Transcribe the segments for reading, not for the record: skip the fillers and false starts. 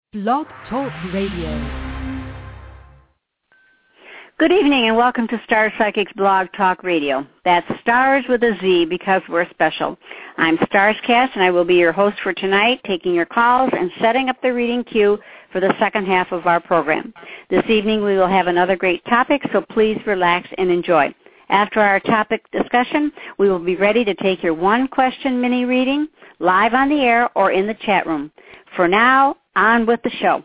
Blog Talk Radio. Good evening and welcome to Star Psychics Blog Talk Radio. That's Stars with a Z because we're special. I'm Starscast and I will be your host for tonight, taking your calls and setting up the reading queue for the second half of our program. This evening we will have another great topic, so please relax and enjoy. After our topic discussion, we will be ready to take your one-question mini reading live on the air or in the chat room. For now, on with the show.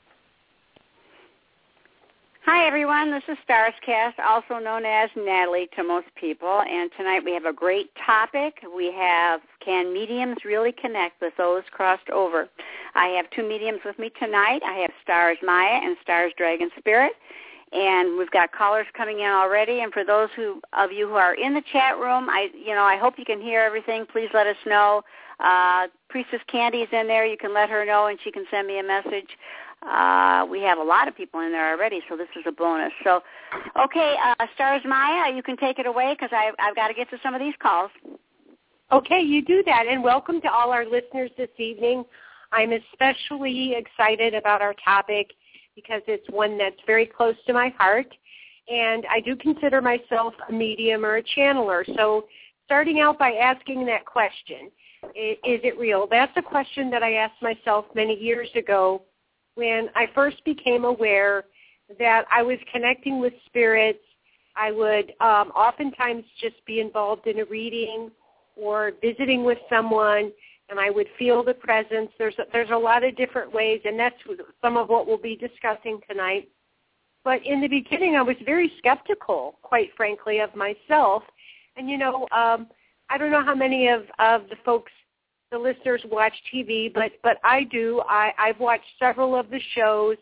Hi, everyone. This is Starscast, also known as Natalie to most people, and tonight we have a great topic. We have, can mediums really connect with those crossed over? I have two mediums with me tonight. I have Stars Maya and Stars Dragon Spirit, and we've got callers coming in already. And for those of you who are in the chat room, I hope you can hear everything. Please let us know. Priestess Candy's in there. You can let her know, and she can send me a message. We have a lot of people in there already, so this is a bonus. So, okay, Stars Maya, you can take it away because I've got to get to some of these calls. Okay, you do that, and welcome to all our listeners this evening. I'm especially excited about our topic because it's one that's very close to my heart, and I do consider myself a medium or a channeler. So starting out by asking that question, is it real? That's a question that I asked myself many years ago when I first became aware that I was connecting with spirits. I would oftentimes just be involved in a reading or visiting with someone, and I would feel the presence. There's a lot of different ways, and that's some of what we'll be discussing tonight. But in the beginning, I was very skeptical, quite frankly, of myself. And, I don't know how many of the folks, the listeners, watch TV, but I do. I've watched several of the shows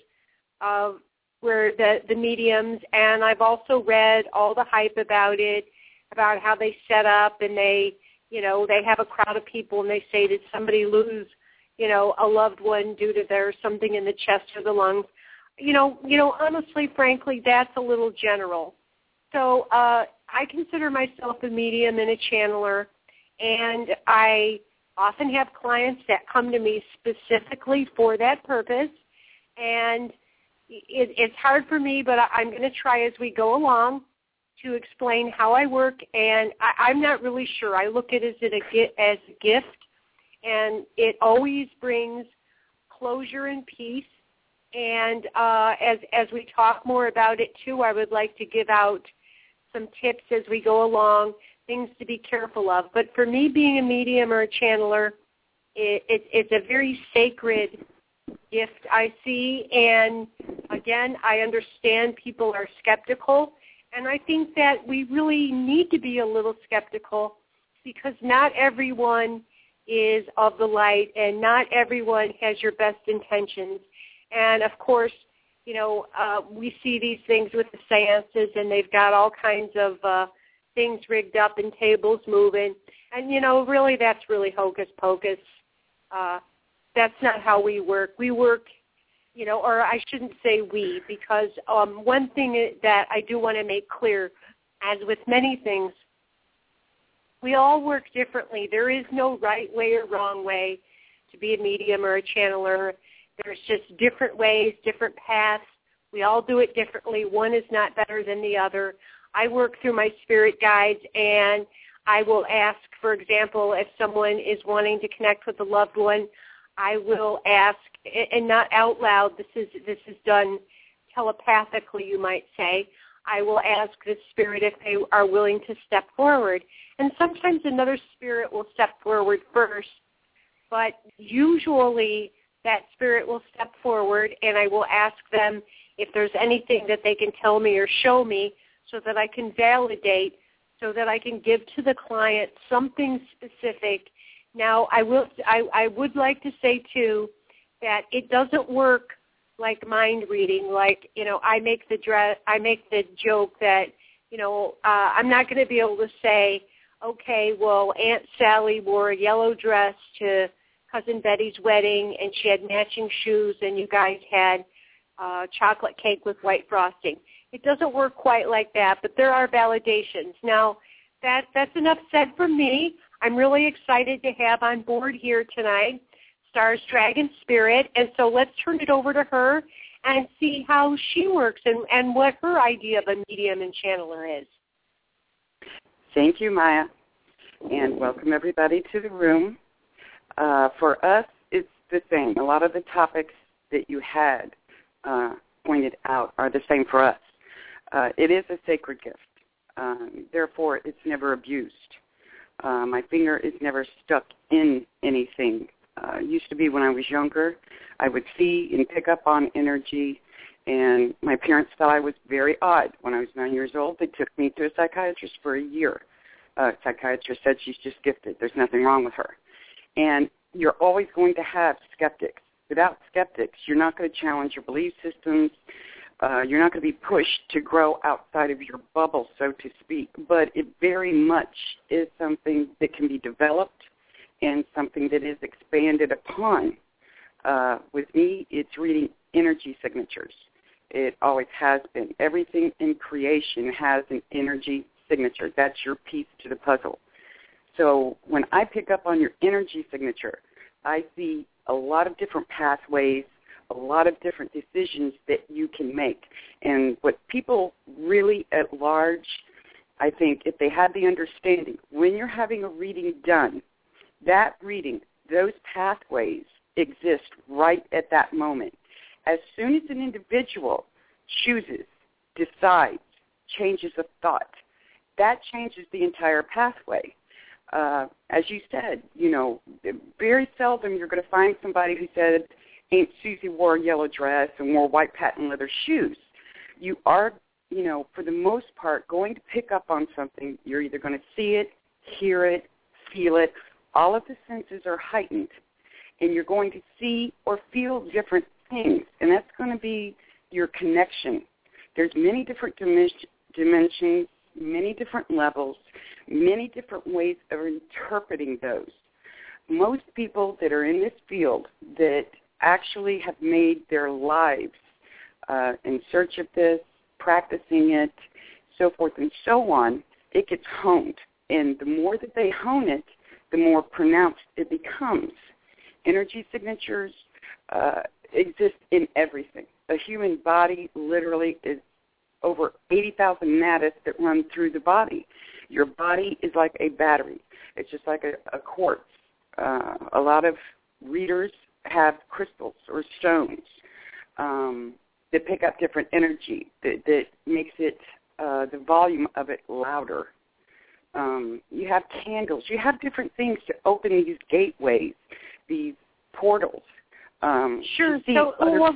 where the mediums, and I've also read all the hype about it, about how they set up and they have a crowd of people and they say, did somebody lose, a loved one due to there's something in the chest or the lungs? Honestly, frankly, that's a little general. So I consider myself a medium and a channeler, and I often have clients that come to me specifically for that purpose, and it's hard for me, but I'm going to try as we go along to explain how I work, and I'm not really sure. I look at it as a gift, and it always brings closure and peace, and as we talk more about it, too, I would like to give out some tips as we go along, things to be careful of. But for me, being a medium or a channeler, it's a very sacred gift I see. And, again, I understand people are skeptical. And I think that we really need to be a little skeptical because not everyone is of the light and not everyone has your best intentions. And, of course, we see these things with the seances, and they've got all kinds of things rigged up and tables moving. And, really that's really hocus pocus. That's not how we work. We work, or I shouldn't say we, because one thing that I do want to make clear, as with many things, we all work differently. There is no right way or wrong way to be a medium or a channeler. There's just different ways, different paths. We all do it differently. One is not better than the other. I work through my spirit guides, and I will ask, for example, if someone is wanting to connect with a loved one, I will ask, and not out loud, this is done telepathically, you might say, I will ask the spirit if they are willing to step forward. And sometimes another spirit will step forward first, but usually that spirit will step forward, and I will ask them if there's anything that they can tell me or show me so that I can validate, so that I can give to the client something specific. Now, I would like to say, too, that it doesn't work like mind reading. Like, I make the joke that, I'm not going to be able to say, okay, well, Aunt Sally wore a yellow dress to Cousin Betty's wedding, and she had matching shoes, and you guys had chocolate cake with white frosting. It doesn't work quite like that, but there are validations. Now, that's enough said from me. I'm really excited to have on board here tonight Stars Dragon Spirit, and so let's turn it over to her and see how she works and what her idea of a medium and channeler is. Thank you, Maya, and welcome everybody to the room. For us, it's the same. A lot of the topics that you had pointed out are the same for us. It is a sacred gift. Therefore, it's never abused. My finger is never stuck in anything. Used to be when I was younger, I would see and pick up on energy, and my parents thought I was very odd. When I was 9 years old, they took me to a psychiatrist for a year. Psychiatrist said she's just gifted. There's nothing wrong with her. And you're always going to have skeptics. Without skeptics, you're not going to challenge your belief systems. You're not going to be pushed to grow outside of your bubble, so to speak. But it very much is something that can be developed and something that is expanded upon. With me, it's reading energy signatures. It always has been. Everything in creation has an energy signature. That's your piece to the puzzle. So when I pick up on your energy signature, I see a lot of different pathways, a lot of different decisions that you can make. And what people really at large, I think, if they have the understanding, when you're having a reading done, that reading, those pathways exist right at that moment. As soon as an individual chooses, decides, changes a thought, that changes the entire pathway. As you said, very seldom you're going to find somebody who said, Aunt Susie wore a yellow dress and wore white patent leather shoes. You are, for the most part, going to pick up on something. You're either going to see it, hear it, feel it. All of the senses are heightened, and you're going to see or feel different things, and that's going to be your connection. There's many different dimensions, many different levels, many different ways of interpreting those. Most people that are in this field that actually have made their lives in search of this, practicing it, so forth and so on, it gets honed. And the more that they hone it, the more pronounced it becomes. Energy signatures exist in everything. A human body literally is over 80,000 nadis that run through the body. Your body is like a battery. It's just like a quartz. A lot of readers have crystals or stones that pick up different energy that makes it the volume of it louder. You have candles. You have different things to open these gateways, these portals. Sure. So,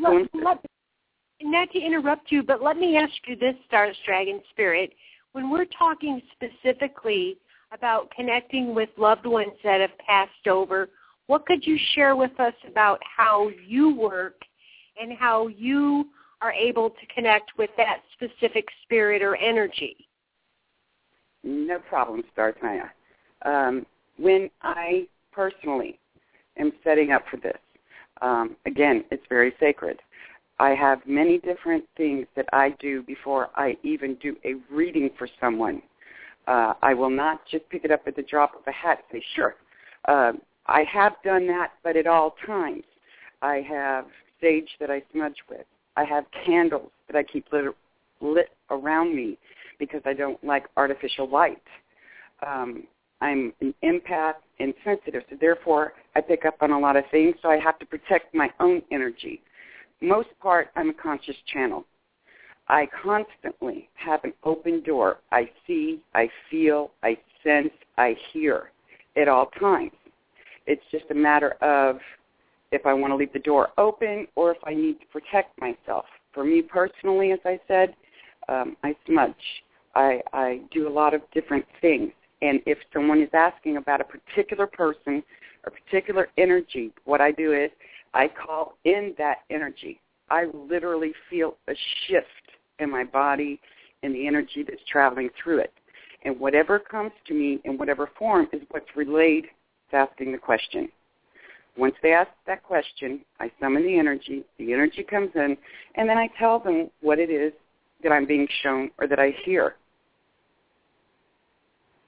not to interrupt you, but let me ask you this, Stars Dragon Spirit. When we're talking specifically about connecting with loved ones that have passed over, what could you share with us about how you work and how you are able to connect with that specific spirit or energy? No problem, Stars Maya. When I personally am setting up for this, again, it's very sacred. I have many different things that I do before I even do a reading for someone. I will not just pick it up at the drop of a hat and say, sure. I have done that, but at all times. I have sage that I smudge with. I have candles that I keep lit around me because I don't like artificial light. I'm an empath and sensitive, so therefore I pick up on a lot of things, so I have to protect my own energy. Most part, I'm a conscious channel. I constantly have an open door. I see, I feel, I sense, I hear at all times. It's just a matter of if I want to leave the door open or if I need to protect myself. For me personally, as I said, I smudge. I do a lot of different things. And if someone is asking about a particular person or particular energy, what I do is I call in that energy. I literally feel a shift in my body and the energy that's traveling through it. And whatever comes to me in whatever form is what's relayed to asking the question. Once they ask that question, I summon the energy comes in, and then I tell them what it is that I'm being shown or that I hear.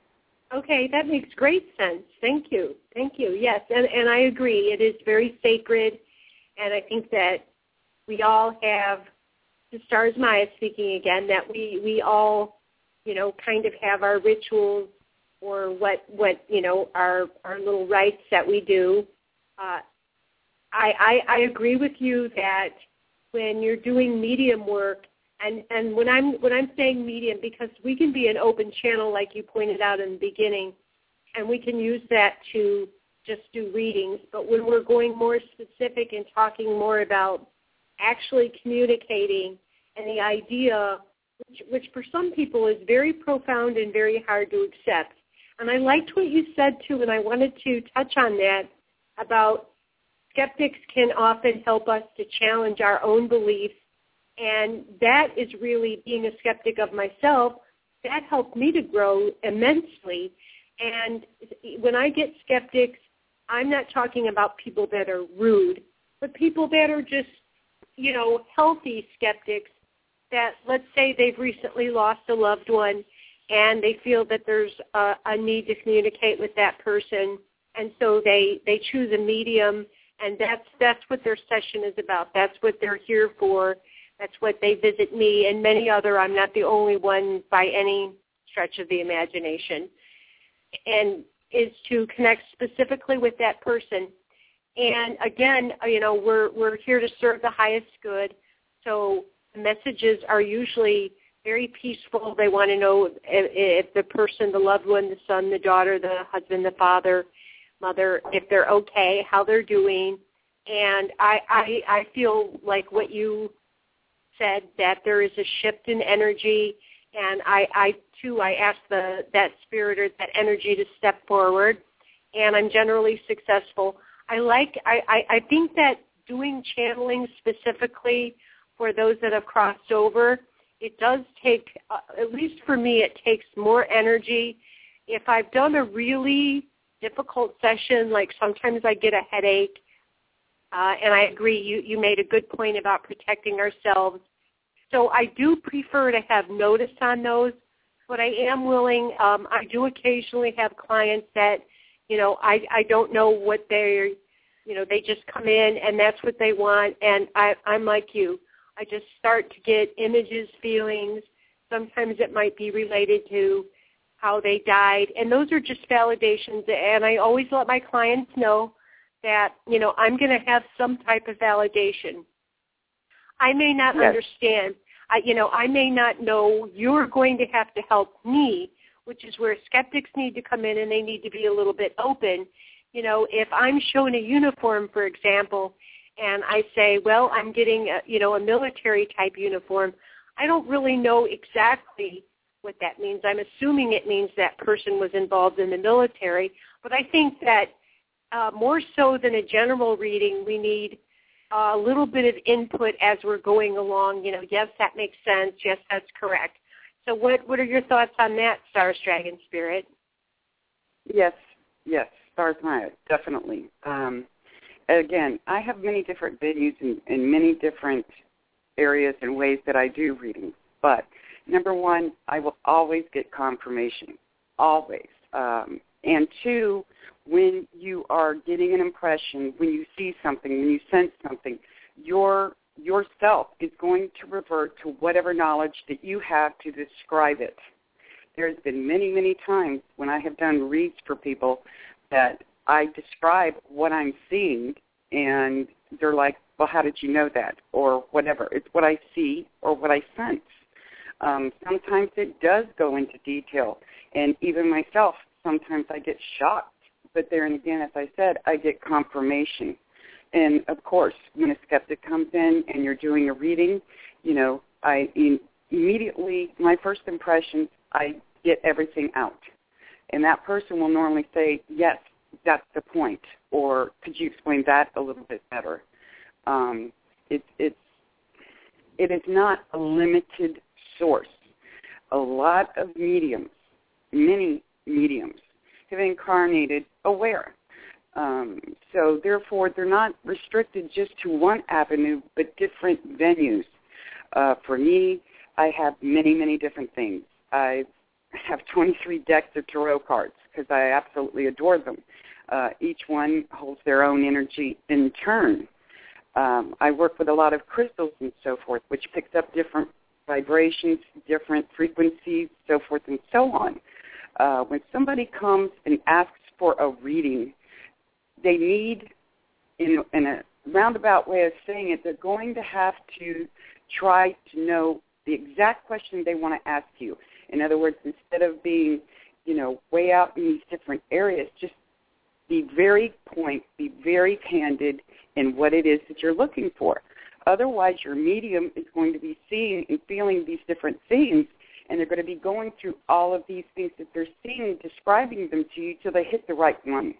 Okay, that makes great sense. Thank you. Thank you. Yes, and I agree. It is very sacred, and I think that we all have, the Stars Maya speaking again, that we all, kind of have our rituals or what our little rites that we do. I agree with you that when you're doing medium work, and when I'm saying medium, because we can be an open channel like you pointed out in the beginning, and we can use that to just do readings. But when we're going more specific and talking more about actually communicating and the idea, which for some people is very profound and very hard to accept. And I liked what you said too, and I wanted to touch on that about skeptics can often help us to challenge our own beliefs. And that is really, being a skeptic of myself, that helped me to grow immensely. And when I get skeptics, I'm not talking about people that are rude, but people that are just, healthy skeptics that, let's say they've recently lost a loved one and they feel that there's a need to communicate with that person. And so they choose a medium, and that's what their session is about. That's what they're here for. That's what they visit me and many other. I'm not the only one by any stretch of the imagination. And is to connect specifically with that person. And again, we're here to serve the highest good. So the messages are usually very peaceful. They want to know if the person, the loved one, the son, the daughter, the husband, the father, mother, if they're okay, how they're doing. And I feel like what you said, that there is a shift in energy, and I ask that spirit or that energy to step forward, and I'm generally successful. I think that doing channeling specifically for those that have crossed over, it does take, at least for me, it takes more energy. If I've done a really difficult session, like sometimes I get a headache, and I agree, you made a good point about protecting ourselves. So I do prefer to have notice on those, but I am willing. I do occasionally have clients that, I don't know what they're, they just come in and that's what they want, and I'm like you. I just start to get images, feelings. Sometimes it might be related to how they died, and those are just validations. And I always let my clients know that, I'm going to have some type of validation. I may not understand. I may not know. You're going to have to help me, which is where skeptics need to come in, and they need to be a little bit open. If I'm shown a uniform, for example, and I say, well, I'm getting a military-type uniform, I don't really know exactly what that means. I'm assuming it means that person was involved in the military, but I think that more so than a general reading, we need a little bit of input as we're going along. Yes, that makes sense. Yes, that's correct. So what are your thoughts on that, Stars Dragon Spirit? Yes, Stars Maya, definitely. Again, I have many different venues and many different areas and ways that I do readings. But number one, I will always get confirmation, always. And two, when you are getting an impression, when you see something, when you sense something, yourself is going to revert to whatever knowledge that you have to describe it. There's been many, many times when I have done reads for people that I describe what I'm seeing, and they're like, well, how did you know that? Or whatever. It's what I see or what I sense. Sometimes it does go into detail, and even myself, sometimes I get shocked. But there and again, as I said, I get confirmation. And, of course, when a skeptic comes in and you're doing a reading, I immediately, my first impressions, I get everything out. And that person will normally say, yes, that's the point, or could you explain that a little bit better? It is not a limited source. A lot of mediums, many mediums, have incarnated aware. So therefore, they're not restricted just to one avenue, but different venues. For me, I have many, many different things. I have 23 decks of tarot cards. because I absolutely adore them. Each one holds their own energy in turn. I work with a lot of crystals and so forth, which picks up different vibrations, different frequencies, so forth and so on. When somebody comes and asks for a reading, they need, in a roundabout way of saying it, they're going to have to try to know the exact question they want to ask you. In other words, instead of being, way out in these different areas, just be very point, be very candid in what it is that you're looking for. Otherwise, your medium is going to be seeing and feeling these different things, and they're going to be going through all of these things that they're seeing and describing them to you till they hit the right one.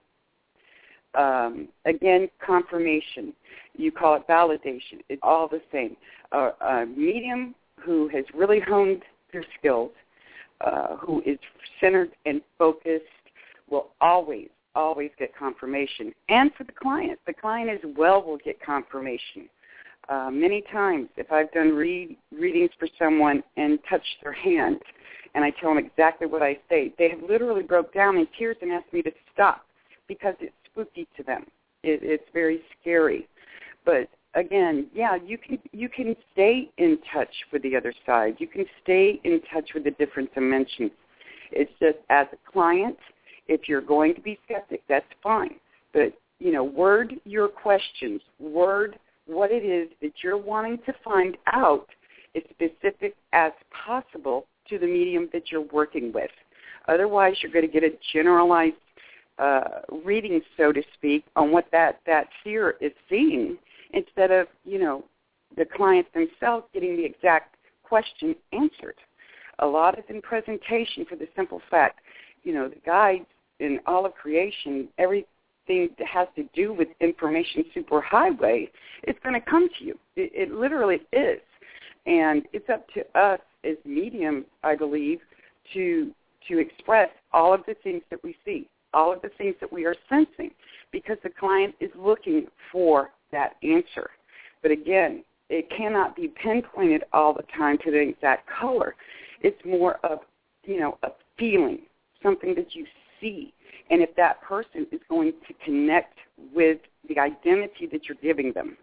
Again, confirmation. You call it validation. It's all the same. A medium who has really honed their skills, who is centered and focused, will always get confirmation. And for the client as well will get confirmation. Many times, if I've done readings for someone and touched their hand, and I tell them exactly what I say, they have literally broke down in tears and asked me to stop because it's spooky to them. It's very scary. But again, yeah, you can stay in touch with the other side. You can stay in touch with the different dimensions. It's just, as a client, if you're going to be skeptic, that's fine. But, word your questions, word what it is that you're wanting to find out as specific as possible to the medium that you're working with. Otherwise, you're going to get a generalized reading, so to speak, on what that seer is seeing, instead of, the clients themselves getting the exact question answered. A lot is in presentation for the simple fact, the guides in all of creation, everything that has to do with information superhighway, it's going to come to you. It literally is. And it's up to us as mediums, I believe, to express all of the things that we see, all of the things that we are sensing, because the client is looking for that answer. But again, it cannot be pinpointed all the time to the exact color. It's more of, a feeling, something that you see. And if that person is going to connect with the identity that you're giving them.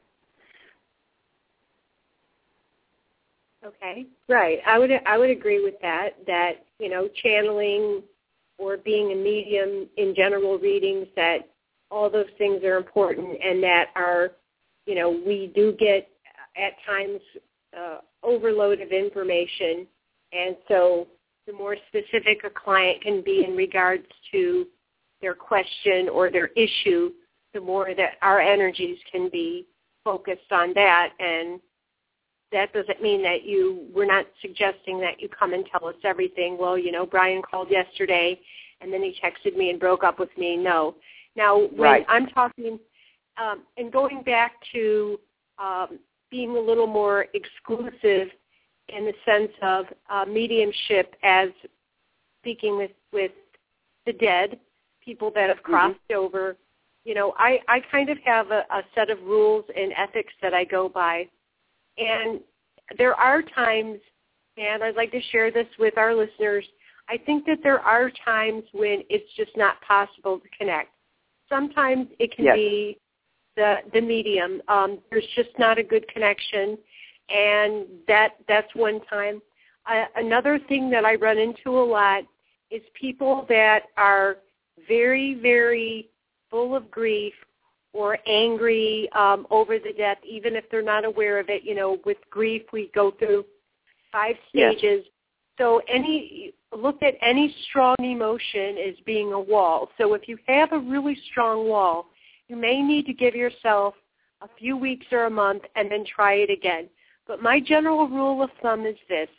Okay, right. I would agree with that, channeling or being a medium in general readings, that all those things are important, and that are, we do get at times overload of information, and so the more specific a client can be in regards to their question or their issue, the more that our energies can be focused on that. And that doesn't mean that we're not suggesting that you come and tell us everything. Well, Brian called yesterday and then he texted me and broke up with me. No. Now, when I'm talking and going back to being a little more exclusive in the sense of mediumship as speaking with the dead, people that have crossed over, I kind of have a set of rules and ethics that I go by. And there are times, and I'd like to share this with our listeners, I think that there are times when it's just not possible to connect. Sometimes it can be the medium. There's just not a good connection, and that's one time. Another thing that I run into a lot is people that are very, very full of grief or angry over the death, even if they're not aware of it. With grief, we go through 5 stages. Yes. So look at any strong emotion as being a wall. So if you have a really strong wall, you may need to give yourself a few weeks or a month and then try it again. But my general rule of thumb is this.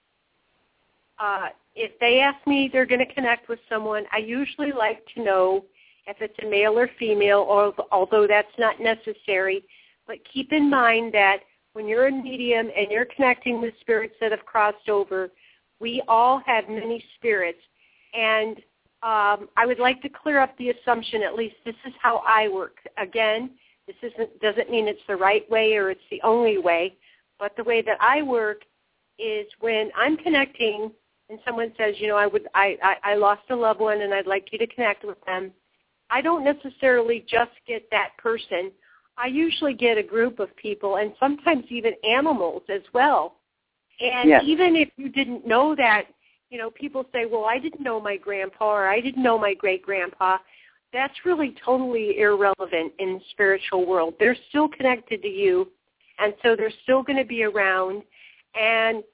If they ask me they're going to connect with someone, I usually like to know if it's a male or female, although that's not necessary. But keep in mind that when you're a medium and you're connecting with spirits that have crossed over, we all have many spirits. And I would like to clear up the assumption, at least this is how I work. Again, this doesn't mean it's the right way or it's the only way, but the way that I work is when I'm connecting and someone says, I lost a loved one and I'd like you to connect with them, I don't necessarily just get that person. I usually get a group of people and sometimes even animals as well. And yes. Even if you didn't know that, people say, well, I didn't know my grandpa or I didn't know my great-grandpa. That's really totally irrelevant in the spiritual world. They're still connected to you, and so they're still going to be around. And,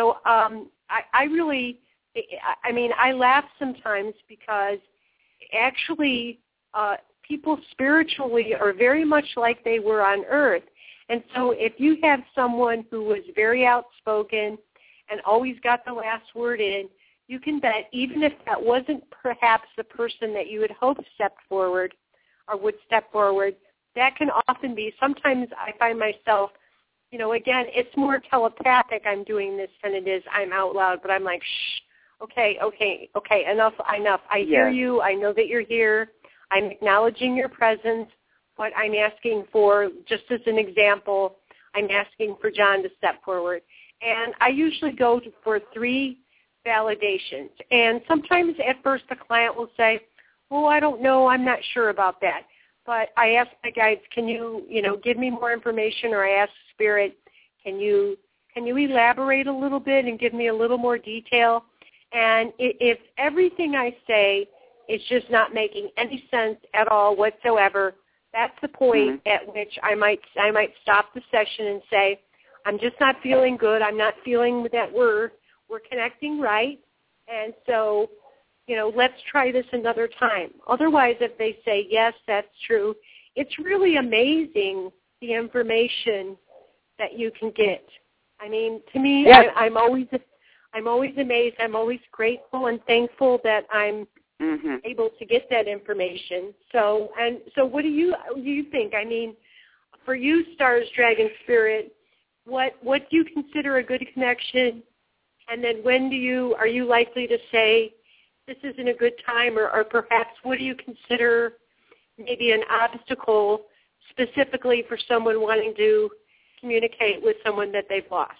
I laugh sometimes because actually people spiritually are very much like they were on earth. And so if you have someone who was very outspoken and always got the last word in, you can bet even if that wasn't perhaps the person that you had hoped stepped forward or would step forward, that can often be. Sometimes I find myself, again, it's more telepathic I'm doing this than it is I'm out loud, but I'm like, shh, okay, enough. I hear you. I know that you're here. I'm acknowledging your presence. What I'm asking for, just as an example, I'm asking for John to step forward. And I usually go for 3 validations. And sometimes at first the client will say, oh, I don't know, I'm not sure about that. But I ask my guides, can you, give me more information? Or I ask Spirit, can you elaborate a little bit and give me a little more detail? And if everything I say is just not making any sense at all whatsoever, that's the point at which I might stop the session and say, I'm just not feeling good. I'm not feeling that we're connecting right. And so, let's try this another time. Otherwise, if they say, yes, that's true, it's really amazing the information that you can get. I mean, to me, yes. I'm always amazed. I'm always grateful and thankful that I'm able to get that information. So what do you think? I mean, for you, Stars, Dragon, Spirit, what do you consider a good connection? And then are you likely to say this isn't a good time, or perhaps what do you consider maybe an obstacle specifically for someone wanting to communicate with someone that they've lost?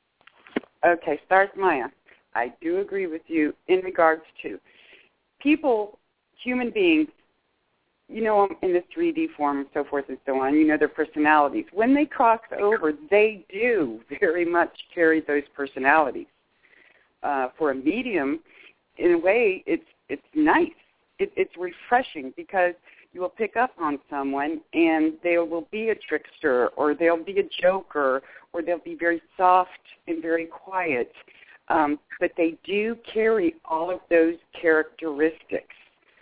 Okay, Stars Maya, I do agree with you in regards to people, human beings, in the 3D form and so forth and so on, their personalities. When they cross over, they do very much carry those personalities. For a medium, in a way, it's nice. It's refreshing because you will pick up on someone and they will be a trickster or they'll be a joker or they'll be very soft and very quiet. But they do carry all of those characteristics.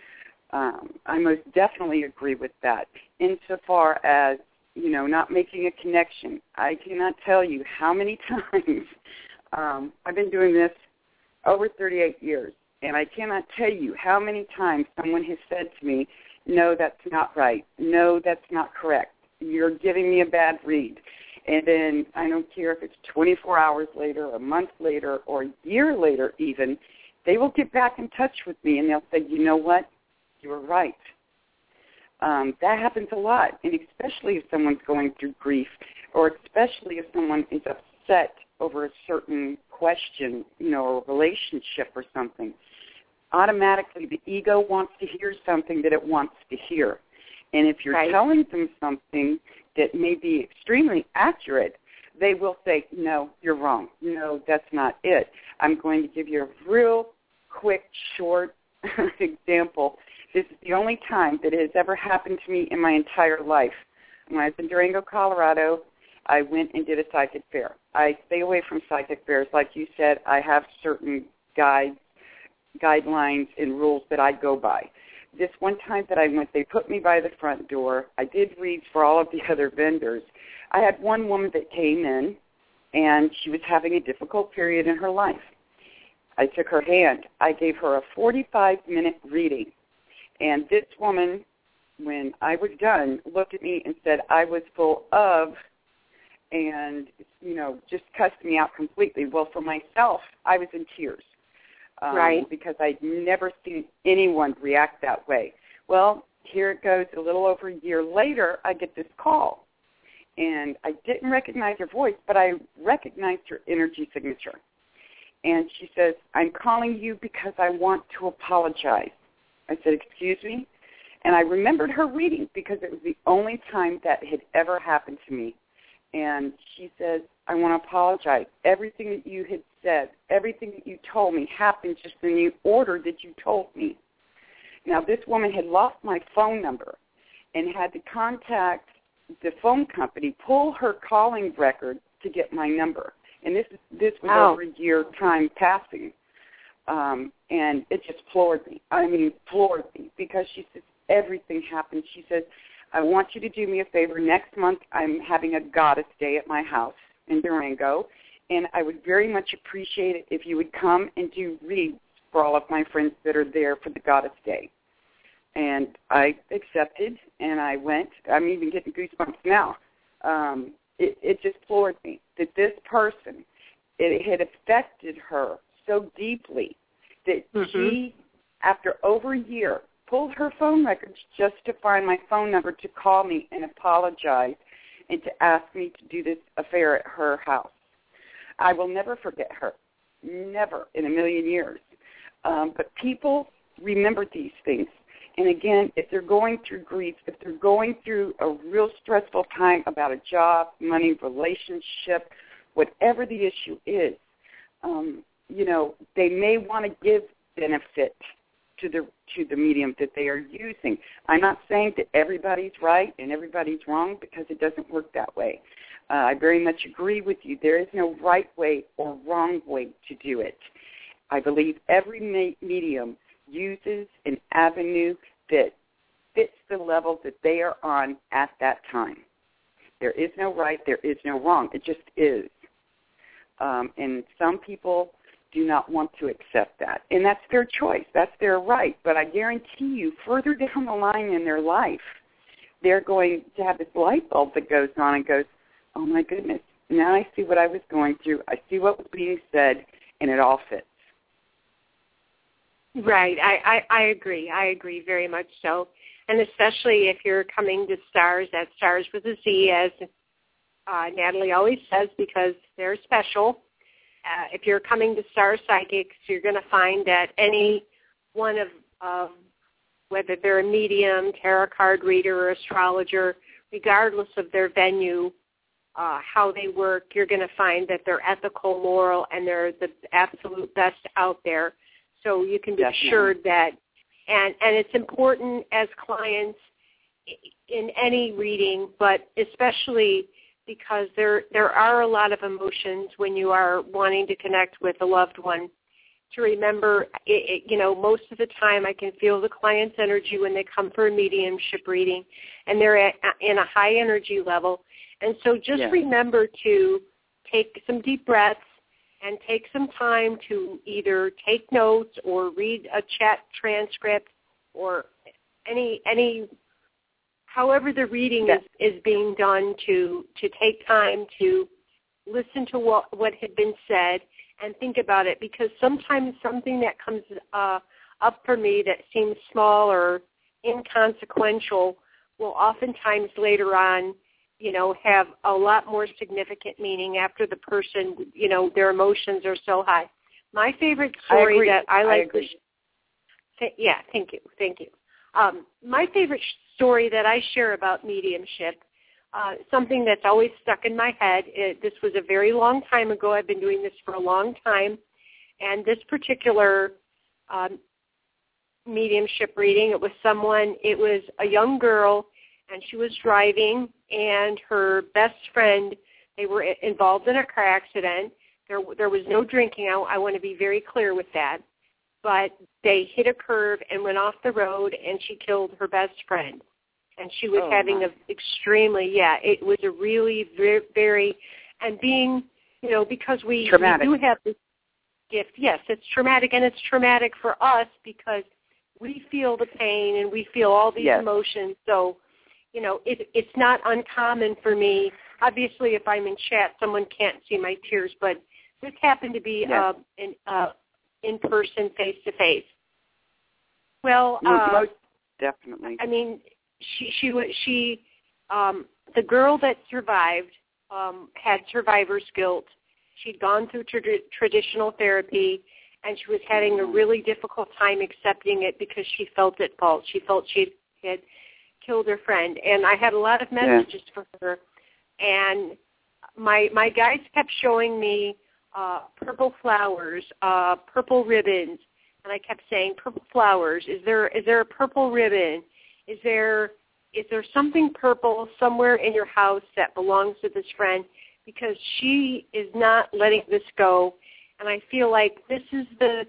I most definitely agree with that. Insofar as, not making a connection, I cannot tell you how many times I've been doing this over 38 years, and I cannot tell you how many times someone has said to me, no, that's not right. No, that's not correct. You're giving me a bad read. And then I don't care if it's 24 hours later, a month later, or a year later even, they will get back in touch with me and they'll say, you know what, you were right. That happens a lot, and especially if someone's going through grief, or especially if someone is upset over a certain question, or a relationship or something. Automatically the ego wants to hear something that it wants to hear. And if you're telling them something that may be extremely accurate, they will say, no, you're wrong. No, that's not it. I'm going to give you a real quick, short example. This is the only time that it has ever happened to me in my entire life. When I was in Durango, Colorado, I went and did a psychic fair. I stay away from psychic fairs. Like you said, I have certain guidelines and rules that I go by. This one time that I went, they put me by the front door. I did reads for all of the other vendors. I had one woman that came in, and she was having a difficult period in her life. I took her hand. I gave her a 45-minute reading. And this woman, when I was done, looked at me and said I was full of, and, just cussed me out completely. Well, for myself, I was in tears. Because I'd never seen anyone react that way. Well, here it goes. A little over a year later, I get this call. And I didn't recognize her voice, but I recognized her energy signature. and she says, I'm calling you because I want to apologize. I said, excuse me? And I remembered her reading because it was the only time that had ever happened to me. And she says, I want to apologize. Everything that you had said, everything that you told me happened just in the order that you told me. Now, this woman had lost my phone number and had to contact the phone company, pull her calling record to get my number. And this was over a year time passing. And it just floored me. I mean, floored me, because she says everything happened. She says, I want you to do me a favor. Next month I'm having a goddess day at my house in Durango, and I would very much appreciate it if you would come and do reads for all of my friends that are there for the goddess day. And I accepted, and I went. I'm even getting goosebumps now. It just floored me that this person, it had affected her so deeply that she, after over a year, pulled her phone records just to find my phone number to call me and apologize and to ask me to do this affair at her house. I will never forget her, never in a million years. But people remember these things. And again, if they're going through grief, if they're going through a real stressful time about a job, money, relationship, whatever the issue is, they may want to give benefit to the medium that they are using. I'm not saying that everybody's right and everybody's wrong, because it doesn't work that way. I very much agree with you. There is no right way or wrong way to do it. I believe every medium uses an avenue that fits the level that they are on at that time. There is no right, there is no wrong. It just is. And some people do not want to accept that. And that's their choice. That's their right. But I guarantee you, further down the line in their life, they're going to have this light bulb that goes on and goes, oh, my goodness, now I see what I was going through. I see what was being said, and it all fits. Right. I agree. I agree very much so. And especially if you're coming to stars, that stars with a Z, as Natalie always says, because they're special. If you're coming to Star Psychics, you're going to find that any one of whether they're a medium, tarot card reader, or astrologer, regardless of their venue, how they work, you're going to find that they're ethical, moral, and they're the absolute best out there. So you can be assured that, and it's important as clients in any reading, but especially because there are a lot of emotions when you are wanting to connect with a loved one. To remember, most of the time I can feel the client's energy when they come for a mediumship reading, and they're in a high energy level. And so just remember to take some deep breaths and take some time to either take notes or read a chat transcript, or any however the reading is being done, to take time to listen to what had been said and think about it, because sometimes something that comes up for me that seems small or inconsequential will oftentimes later on have a lot more significant meaning after the person, their emotions are so high. My favorite story that I like thank you. My favorite story that I share about mediumship, something that's always stuck in my head, this was a very long time ago. I've been doing this for a long time. And this particular mediumship reading, it was a young girl, and she was driving, and her best friend, they were involved in a car accident. There was no drinking. I want to be very clear with that. But they hit a curve and went off the road, and she killed her best friend. And she was having it was a really very, very, and being, because we do have this gift, yes, it's traumatic, and it's traumatic for us because we feel the pain and we feel all these emotions. So, it's not uncommon for me. Obviously, if I'm in chat, someone can't see my tears, but this happened to be in person, face to face. Well, most definitely. I mean, the girl that survived had survivor's guilt, She'd gone through traditional therapy, and she was having a really difficult time accepting it because she felt at fault. She felt she had killed her friend. And I had a lot of messages for her. And my guides kept showing me purple flowers, purple ribbons. And I kept saying, purple flowers, is there a purple ribbon? Is there something purple somewhere in your house that belongs to this friend? Because she is not letting this go. And I feel like this is the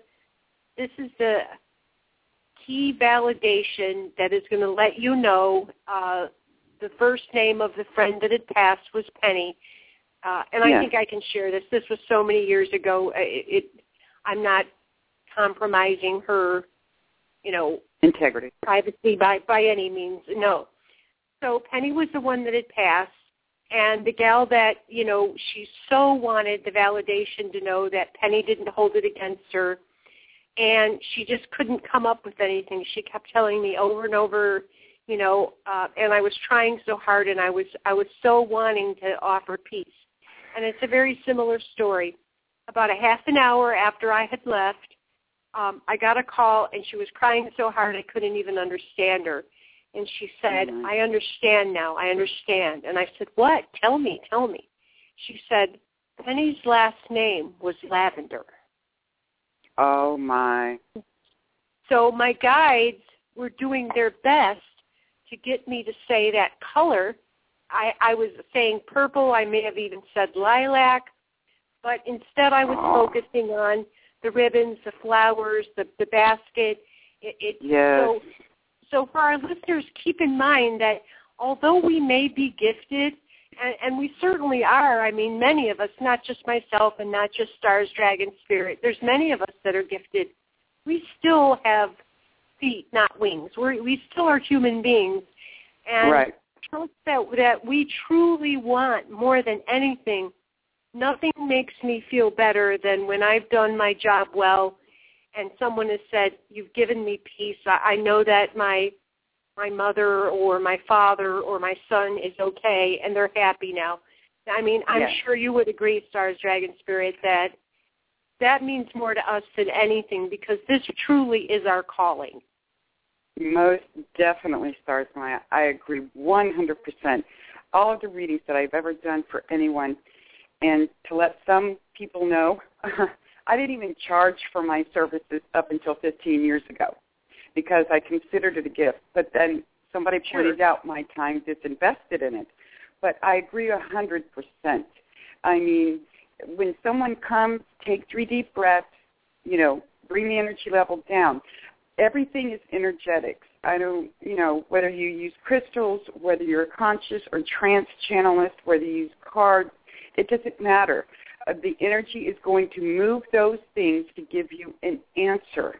key validation that is going to let you know the first name of the friend that had passed was Penny. And I think I can share this. This was so many years ago. I'm not compromising her, integrity, privacy by any means. No. So Penny was the one that had passed. And the gal that, she so wanted the validation to know that Penny didn't hold it against her. And she just couldn't come up with anything. She kept telling me over and over, and I was trying so hard, and I was so wanting to offer peace. And it's a very similar story. About a half an hour after I had left, I got a call, and she was crying so hard I couldn't even understand her. And she said, I understand now. I understand. And I said, what? Tell me. She said, Penny's last name was Lavender. Oh, my. So my guides were doing their best to get me to say that color. I was saying purple. I may have even said lilac. But instead I was focusing on the ribbons, the flowers, the basket. Yes. So for our listeners, keep in mind that although we may be gifted, and we certainly are, I mean, many of us, not just myself and not just Stars, Dragon, Spirit, there's many of us that are gifted, we still have feet, not wings. We still are human beings. And trust that we truly want more than anything. Nothing makes me feel better than when I've done my job well and someone has said, you've given me peace. I know that my mother or my father or my son is okay, and they're happy now. I mean, I'm sure you would agree, Stars, Dragon, Spirit, that means more to us than anything because this truly is our calling. Most definitely, Stars Maya. I agree 100%. All of the readings that I've ever done for anyone, and to let some people know, I didn't even charge for my services up until 15 years ago because I considered it a gift. But then somebody pointed out my time disinvested in it. But I agree 100%. I mean, when someone comes, take 3 deep breaths, bring the energy level down. Everything is energetics. I don't, whether you use crystals, whether you're a conscious or trance channelist, whether you use cards, it doesn't matter. The energy is going to move those things to give you an answer.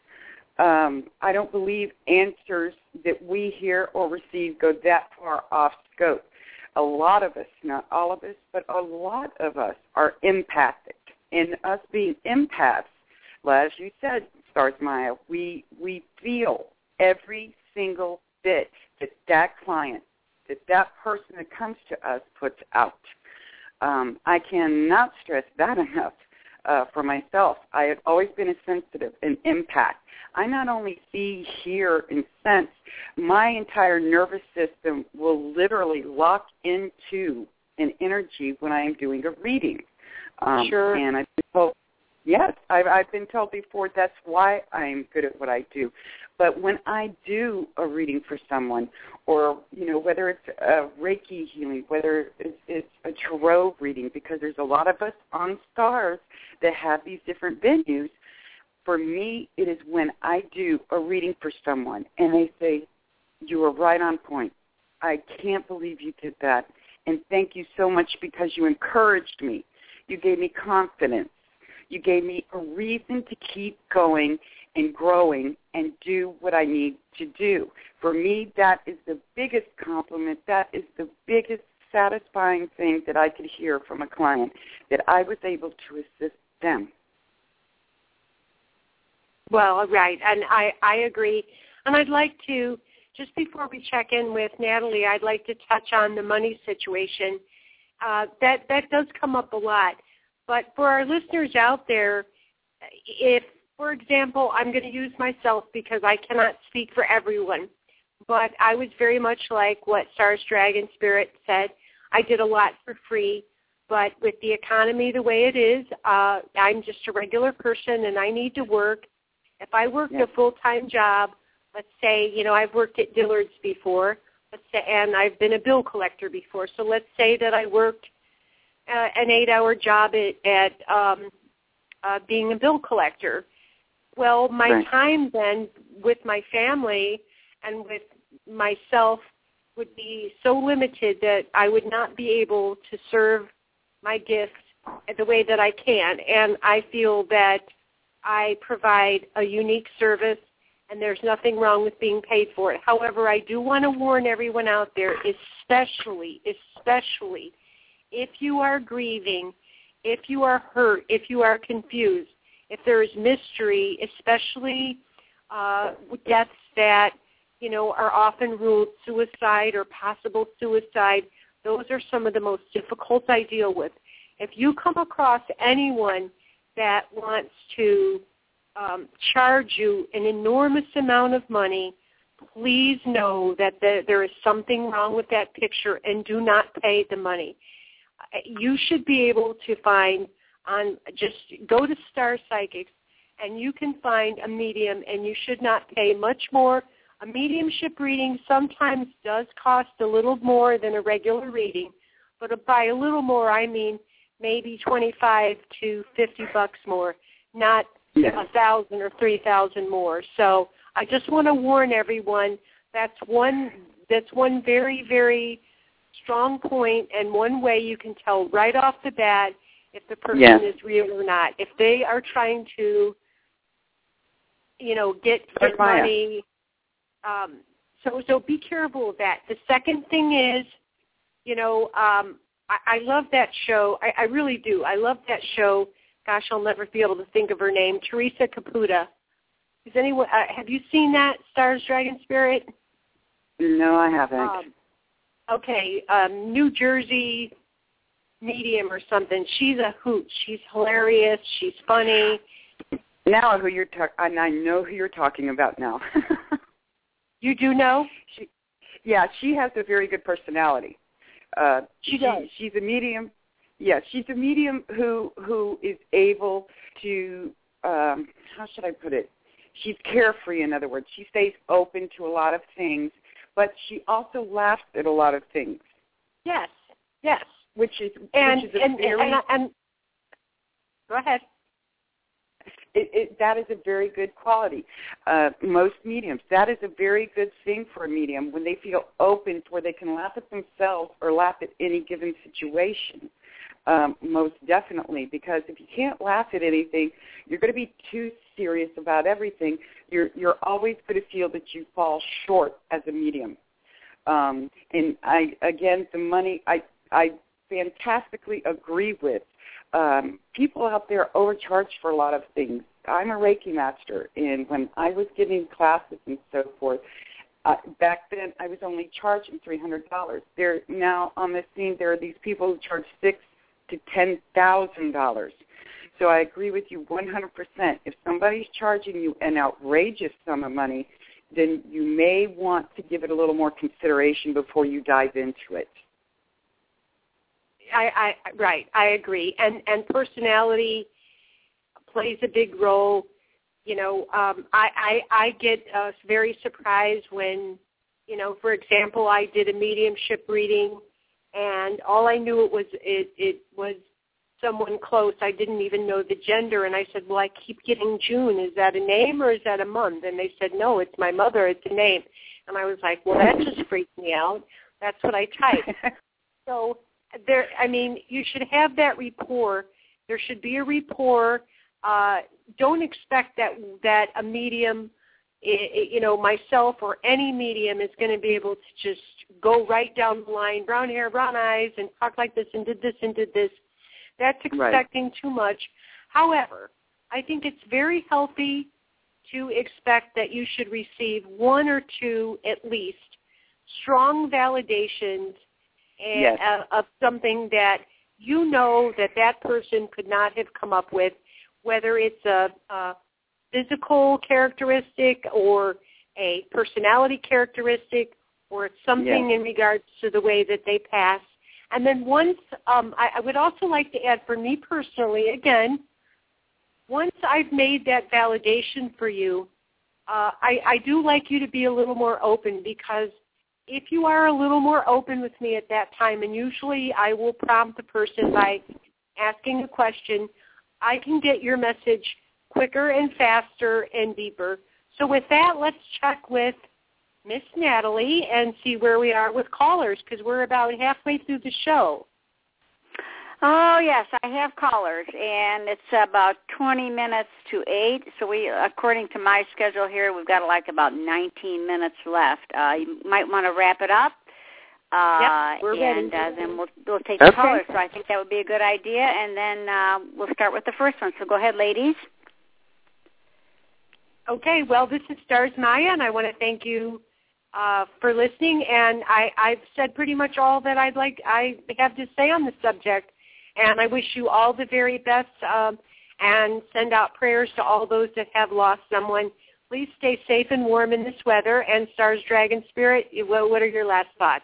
I don't believe answers that we hear or receive go that far off scope. A lot of us, not all of us, but a lot of us are empathic. And us being empaths, well, as you said, Stars Maya, we feel every single bit that client, that person that comes to us puts out. I cannot stress that enough for myself. I have always been a sensitive, an empath. I not only see, hear, and sense, my entire nervous system will literally lock into an energy when I am doing a reading. And I've been told, I've been told before that's why I'm good at what I do. But when I do a reading for someone, or, whether it's a Reiki healing, whether it's a tarot reading, because there's a lot of us on Stars that have these different venues, for me, it is when I do a reading for someone and they say, you were right on point. I can't believe you did that. And thank you so much because you encouraged me. You gave me confidence. You gave me a reason to keep going and growing and do what I need to do. For me, that is the biggest compliment. That is the biggest satisfying thing that I could hear from a client, that I was able to assist them. Well, right, and I agree. And I'd like to, just before we check in with Natalie, I'd like to touch on the money situation. That does come up a lot. But for our listeners out there, if, for example, I'm going to use myself because I cannot speak for everyone, but I was very much like what Stars Dragon Spirit said. I did a lot for free, but with the economy the way it is, I'm just a regular person and I need to work. If I worked a full-time job, let's say, I've worked at Dillard's before, and I've been a bill collector before. So let's say that I worked an 8-hour job at being a bill collector. Well, my time then with my family and with myself would be so limited that I would not be able to serve my gift the way that I can. And I feel that I provide a unique service, and there's nothing wrong with being paid for it. However, I do want to warn everyone out there, especially if you are grieving, if you are hurt, if you are confused, if there is mystery, especially deaths that, are often ruled suicide or possible suicide, those are some of the most difficult I deal with. If you come across anyone that wants to charge you an enormous amount of money, please know that there is something wrong with that picture and do not pay the money. You should be able to just go to Star Psychics and you can find a medium, and you should not pay much more. A mediumship reading sometimes does cost a little more than a regular reading, but by a little more I mean maybe $25 to $50 more, not 1,000 or 3,000 more. So I just want to warn everyone that's one very, very strong point, and one way you can tell right off the bat if the person is real or not. If they are trying to, get money. So be careful of that. The second thing is, I love that show. I really do. I love that show. Gosh, I'll never be able to think of her name. Teresa Caputa. Is anyone? Have you seen that, Stars Dragon Spirit? No, I haven't. New Jersey medium or something. She's a hoot. She's hilarious. She's funny. Now I know who you're talking about now. You do know? She has a very good personality. She does. She's a medium. Yeah, she's a medium who is able to, how should I put it? She's carefree, in other words. She stays open to a lot of things, but she also laughs at a lot of things. Yes. Which is go ahead. That is a very good quality. Most mediums, that is a very good thing for a medium when they feel open to where they can laugh at themselves or laugh at any given situation. Most definitely, because if you can't laugh at anything, you're going to be too serious about everything. You're always going to feel that you fall short as a medium. And the money, I fantastically agree with. People out there overcharge for a lot of things. I'm a Reiki master, and when I was giving classes and so forth, back then I was only charging $300. There now on the scene, there are these people who charge $6,000 to $10,000. So I agree with you 100%. If somebody's charging you an outrageous sum of money, then you may want to give it a little more consideration before you dive into it. I agree, and personality plays a big role. I get very surprised when, for example, I did a mediumship reading, and all I knew it was someone close. I didn't even know the gender, and I said, well, I keep getting June. Is that a name or is that a month? And they said, no, it's my mother. It's a name. And I was like, well, that just freaked me out. That's what I typed. So you should have that rapport. There should be a rapport. Don't expect that a medium, myself or any medium is going to be able to just go right down the line, brown hair, brown eyes, and talk like this and did this and did this. That's expecting too much. However, I think it's very healthy to expect that you should receive one or two, at least, strong validations of something that you know that person could not have come up with, whether it's a physical characteristic or a personality characteristic, or it's something in regards to the way that they pass. And then once, I would also like to add, for me personally, again, once I've made that validation for you, I do like you to be a little more open, because if you are a little more open with me at that time, and usually I will prompt the person by asking a question, I can get your message quicker and faster and deeper. So with that, let's check with Miss Natalie and see where we are with callers, because we're about halfway through the show. Oh, yes, I have callers, and it's about 20 minutes to 8. So we, according to my schedule here, we've got like about 19 minutes left. You might want to wrap it up. Yep, we're ready. And then we'll take the callers. So I think that would be a good idea, and then we'll start with the first one. So go ahead, ladies. Okay, well, this is Stars Maya, and I want to thank you for listening. And I've said pretty much all that I have to say on the subject. And I wish you all the very best, and send out prayers to all those that have lost someone. Please stay safe and warm in this weather. And Stars, Dragon, Spirit, what are your last thoughts?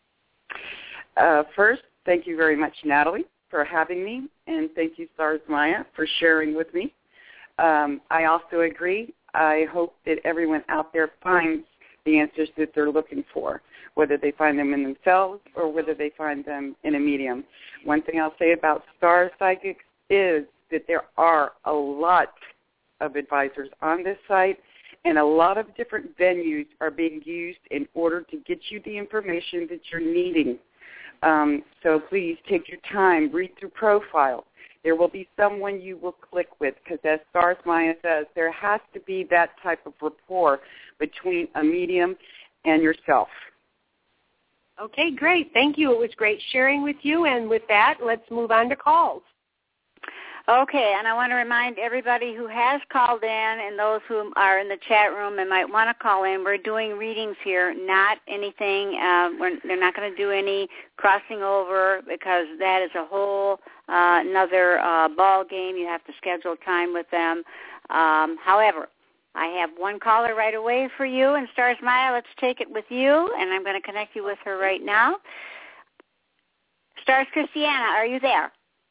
First, thank you very much, Natalie, for having me, and thank you, Stars Maya, for sharing with me. I also agree. I hope that everyone out there finds the answers that they're looking for, whether they find them in themselves or whether they find them in a medium. One thing I'll say about Star Psychics is that there are a lot of advisors on this site, and a lot of different venues are being used in order to get you the information that you're needing. So please take your time, read through profiles. There will be someone you will click with, because as Stars Maya says, there has to be that type of rapport between a medium and yourself. Okay, great. Thank you. It was great sharing with you. And with that, let's move on to calls. Okay, and I want to remind everybody who has called in and those who are in the chat room and might want to call in, we're doing readings here, not anything. They're not going to do any crossing over, because that is a whole another ball game. You have to schedule time with them. However, I have one caller right away for you, and Stars Maya, let's take it with you, and I'm going to connect you with her right now. Stars Christiana, are you there?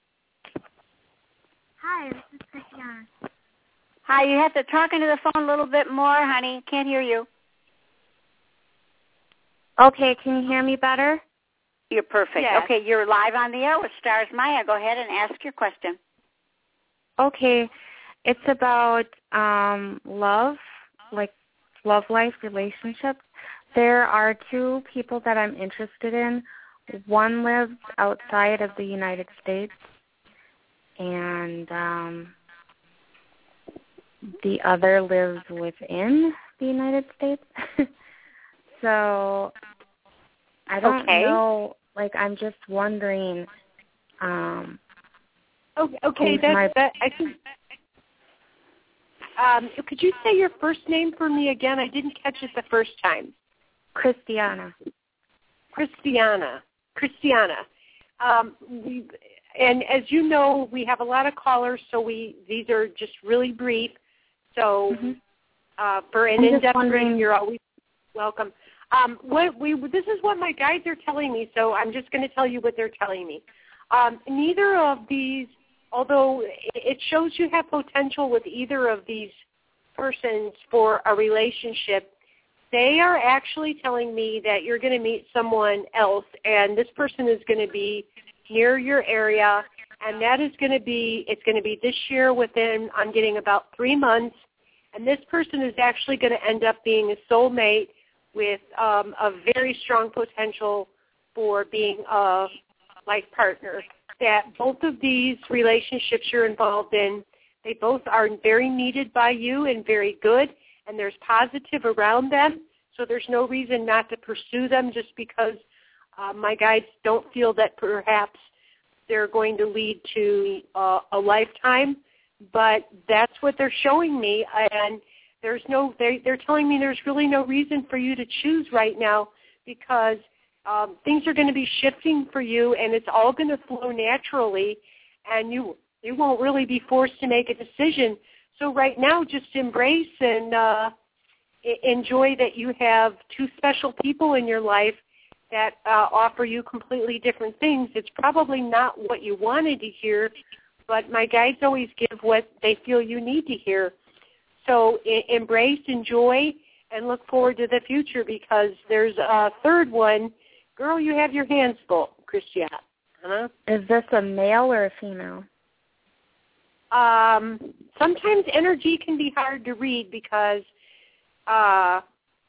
Hi, this is Christiana. Hi, you have to talk into the phone a little bit more, honey. Can't hear you. Okay, can you hear me better? You're perfect. Yes. Okay, you're live on the air with Stars Maya. Go ahead and ask your question. Okay, it's about love, like love life, relationships. There are two people that I'm interested in. One lives outside of the United States, and the other lives within the United States. So I don't know. Like, I'm just wondering. Okay, I think. Could you say your first name for me again? I didn't catch it the first time. Christiana. And as you know, we have a lot of callers, so these are just really brief. So for an in-depth reading, you're always welcome. This is what my guides are telling me, so I'm just going to tell you what they're telling me. Neither of these, although it shows you have potential with either of these persons for a relationship, they are actually telling me that you're going to meet someone else, and this person is going to be near your area, and that is going to be, it's going to be this year within, I'm getting about 3 months, and this person is actually going to end up being a soulmate with a very strong potential for being a life partner. That both of these relationships you're involved in, they both are very needed by you and very good, and there's positive around them, so there's no reason not to pursue them just because my guides don't feel that perhaps they're going to lead to a lifetime, but that's what they're showing me, and they're telling me there's really no reason for you to choose right now, because things are going to be shifting for you, and it's all going to flow naturally, and you won't really be forced to make a decision. So right now, just embrace and enjoy that you have two special people in your life that offer you completely different things. It's probably not what you wanted to hear, but my guides always give what they feel you need to hear. So embrace, enjoy, and look forward to the future, because there's a third one. Girl, you have your hands full, Christiane. Huh? Is this a male or a female? Sometimes energy can be hard to read because I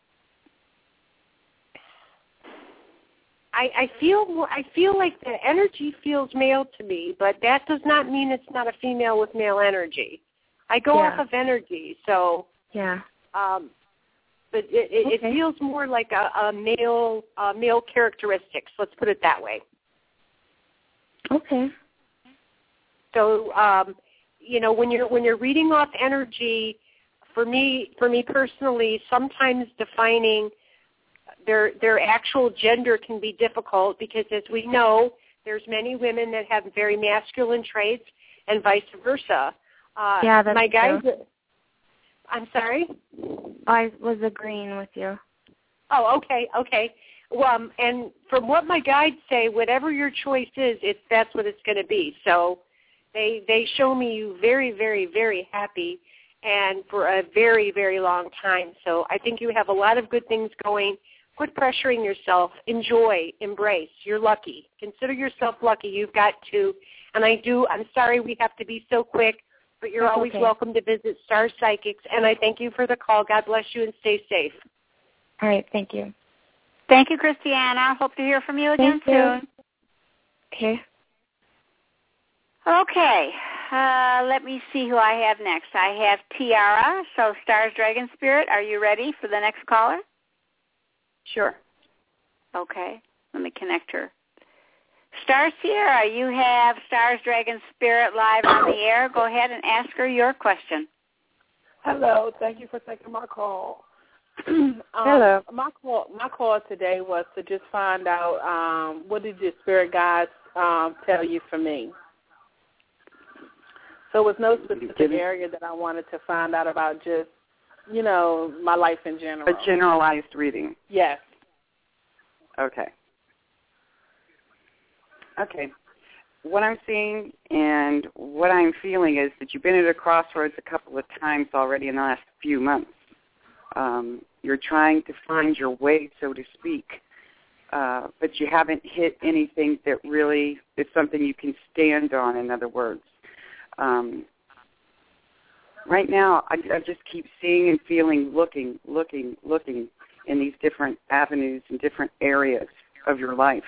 feel like the energy feels male to me, but that does not mean it's not a female with male energy. I go off of energy, so yeah. But it feels more like a male characteristics. Let's put it that way. Okay. So when you're reading off energy, for me personally, sometimes defining their actual gender can be difficult, because as we know, there's many women that have very masculine traits and vice versa. Yeah, that's my guys. true. I'm sorry? I was agreeing with you. Oh, okay. Well, and from what my guides say, whatever your choice is, that's what it's going to be. So they show me you very, very, very happy, and for a very, very long time. So I think you have a lot of good things going. Quit pressuring yourself. Enjoy. Embrace. You're lucky. Consider yourself lucky. You've got to. And I'm sorry we have to be so quick, but you're always welcome to visit Star Psychics. And I thank you for the call. God bless you, and stay safe. All right. Thank you. Thank you, Christiana. Hope to hear from you again soon. Okay. Okay. Let me see who I have next. I have Tiara. So, Stars Dragon Spirit, are you ready for the next caller? Sure. Okay. Let me connect her. Star Sierra, you have Stars Dragon Spirit live on the air. Go ahead and ask her your question. Hello. Thank you for taking my call. Hello. My call today was to just find out what did your spirit guides tell you for me. So it was no specific area that I wanted to find out about, just, my life in general. A generalized reading. Yes. Okay. What I'm seeing and what I'm feeling is that you've been at a crossroads a couple of times already in the last few months. You're trying to find your way, so to speak, but you haven't hit anything that really is something you can stand on, in other words. Right now, I just keep seeing and feeling, looking in these different avenues and different areas of your life.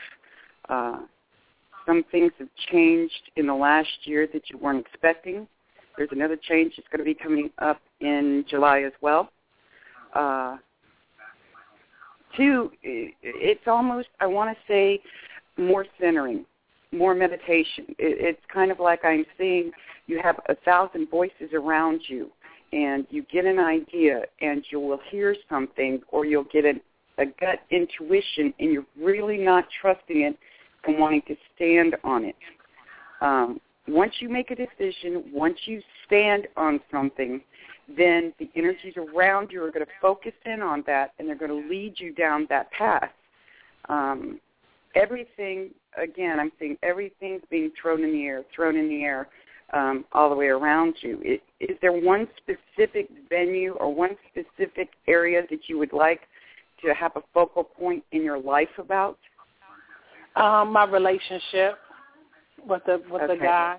Some things have changed in the last year that you weren't expecting. There's another change that's going to be coming up in July as well. Two, it's almost, I want to say, more centering, more meditation. It's kind of like I'm seeing you have 1,000 voices around you, and you get an idea, and you will hear something, or you'll get a gut intuition, and you're really not trusting it and wanting to stand on it. Once you make a decision, once you stand on something, then the energies around you are going to focus in on that, and they're going to lead you down that path. Everything, again, I'm saying everything's being thrown in the air, all the way around you. Is there one specific venue or one specific area that you would like to have a focal point in your life about? My relationship with the guy.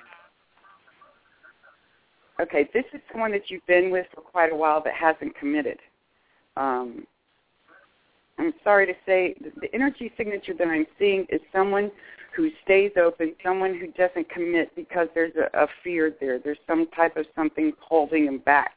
Okay, this is someone that you've been with for quite a while that hasn't committed. I'm sorry to say, the energy signature that I'm seeing is someone who stays open, someone who doesn't commit because there's a fear there. There's some type of something holding them back.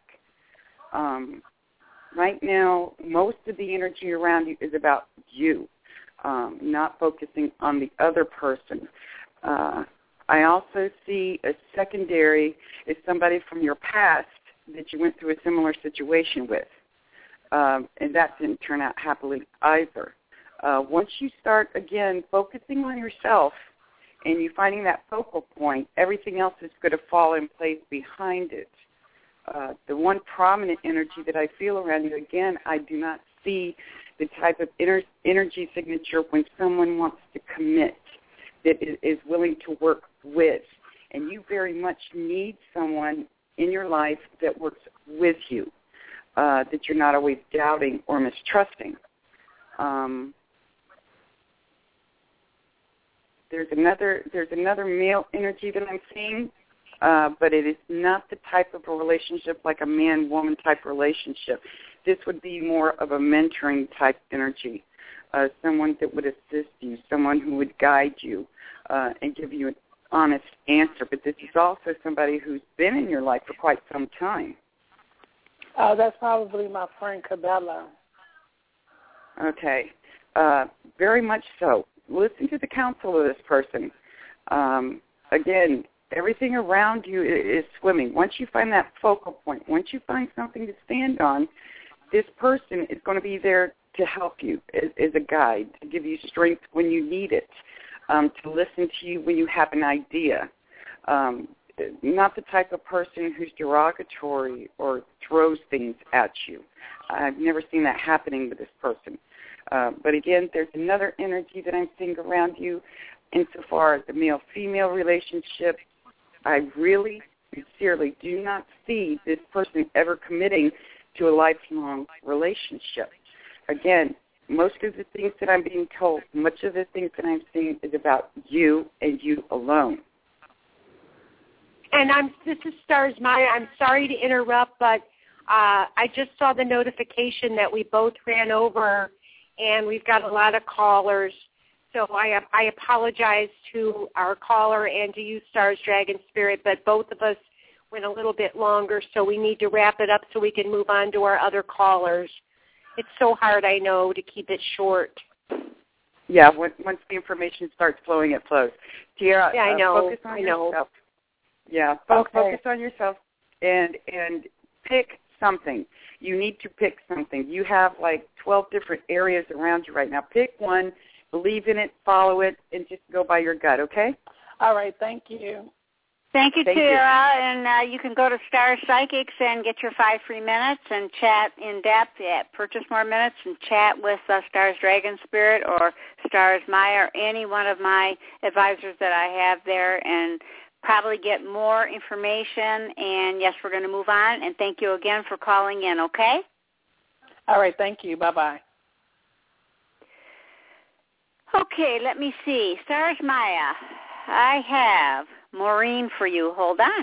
Right now, most of the energy around you is about you, not focusing on the other person. I also see a secondary is somebody from your past that you went through a similar situation with, and that didn't turn out happily either. Once you start, again, focusing on yourself and you finding that focal point, everything else is going to fall in place behind it. The one prominent energy that I feel around you, again, I do not see the type of energy signature when someone wants to commit, that is willing to work with. And you very much need someone in your life that works with you, that you're not always doubting or mistrusting. There's another male energy that I'm seeing, but it is not the type of a relationship like a man-woman type relationship. This would be more of a mentoring type energy, someone that would assist you, someone who would guide you and give you an honest answer. But this is also somebody who's been in your life for quite some time. Oh, that's probably my friend Cabela. Okay. Very much so. Listen to the counsel of this person. Again, everything around you is swimming. Once you find that focal point, once you find something to stand on, this person is going to be there to help you as a guide, to give you strength when you need it, to listen to you when you have an idea. Not the type of person who's derogatory or throws things at you. I've never seen that happening with this person. But again, there's another energy that I'm seeing around you insofar as the male-female relationship. I really, sincerely do not see this person ever committing to a lifelong relationship. Again, most of the things that I'm being told, much of the things that I'm seeing is about you and you alone. And this is Stars Maya. I'm sorry to interrupt, but I just saw the notification that we both ran over, and we've got a lot of callers. So I apologize to our caller and to you, Stars Dragon Spirit, but both of us went a little bit longer, so we need to wrap it up so we can move on to our other callers. It's so hard, I know, to keep it short. Yeah, once the information starts flowing, it flows. Tiara, yeah, I know. Focus on yourself. Yeah, focus on yourself and pick something. You need to pick something. You have like 12 different areas around you right now. Pick one, believe in it, follow it, and just go by your gut, okay? All right, thank you. Thank you, Tiara. And you can go to Star Psychics and get your 5 free minutes and chat in depth. Purchase more minutes and chat with Stars Dragon Spirit or Stars Maya or any one of my advisors that I have there, and probably get more information. And, yes, we're going to move on. And thank you again for calling in, okay? All right, thank you. Bye-bye. Okay, let me see. Stars Maya, I have Maureen for you. Hold on.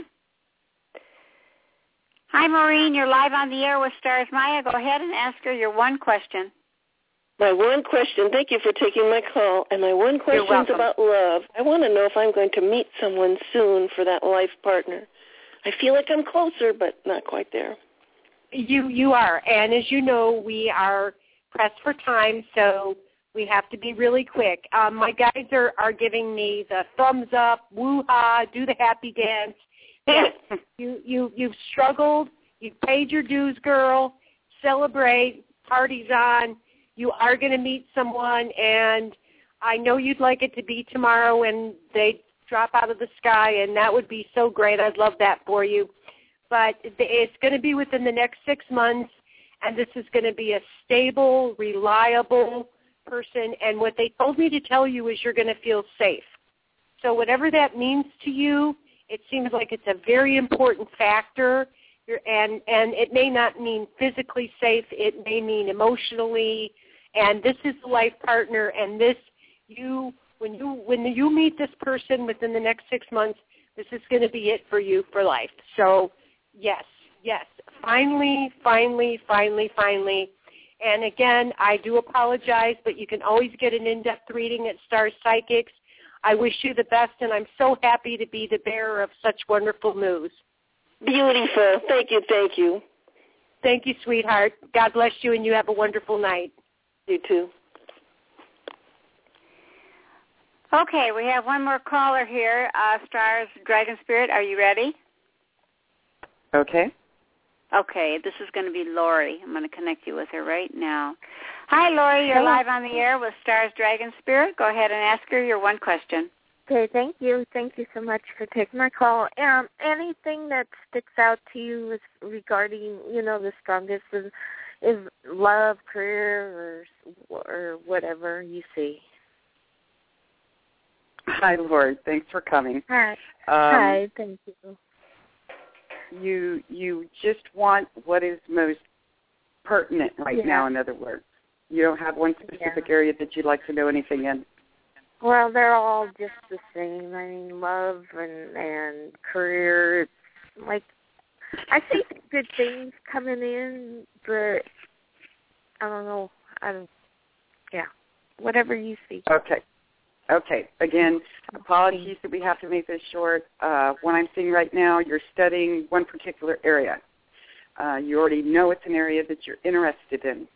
Hi, Maureen. You're live on the air with Stars Maya. Go ahead and ask her your one question. My one question, thank you for taking my call, and my one question is about love. I want to know if I'm going to meet someone soon for that life partner. I feel like I'm closer, but not quite there. You are, and as you know, we are pressed for time, so we have to be really quick. My guys are giving me the thumbs up, woo-ha, do the happy dance. Yes, you've struggled. You've paid your dues, girl. Celebrate. Party's on. You are going to meet someone, and I know you'd like it to be tomorrow when they drop out of the sky, and that would be so great. I'd love that for you. But it's going to be within the next 6 months, and this is going to be a stable, reliable person, and what they told me to tell you is you're going to feel safe. So whatever that means to you, it seems like it's a very important factor, and it may not mean physically safe. It may mean emotionally, and this is the life partner, and when you meet this person within the next 6 months, this is going to be it for you for life. So yes, finally. And again, I do apologize, but you can always get an in-depth reading at Star Psychics. I wish you the best, and I'm so happy to be the bearer of such wonderful news. Beautiful. Thank you. Thank you, sweetheart. God bless you, and you have a wonderful night. You too. Okay, we have one more caller here. Stars Dragon Spirit, are you ready? Okay. Okay, this is going to be Lori. I'm going to connect you with her right now. Hi, Lori. You're live on the air with Stars Dragon Spirit. Go ahead and ask her your one question. Okay, thank you. Thank you so much for taking my call. Anything that sticks out to you is regarding, the strongest is love, career, or whatever you see. Hi, Lori. Thanks for coming. Hi. Hi, thank you. You just want what is most pertinent right now, in other words. You don't have one specific area that you'd like to know anything in? Well, they're all just the same. I mean, love and career. It's like, I see good things coming in, but I don't know. Whatever you see. Okay. Again, apologies that we have to make this short. What I'm seeing right now, you're studying one particular area. You already know it's an area that you're interested in.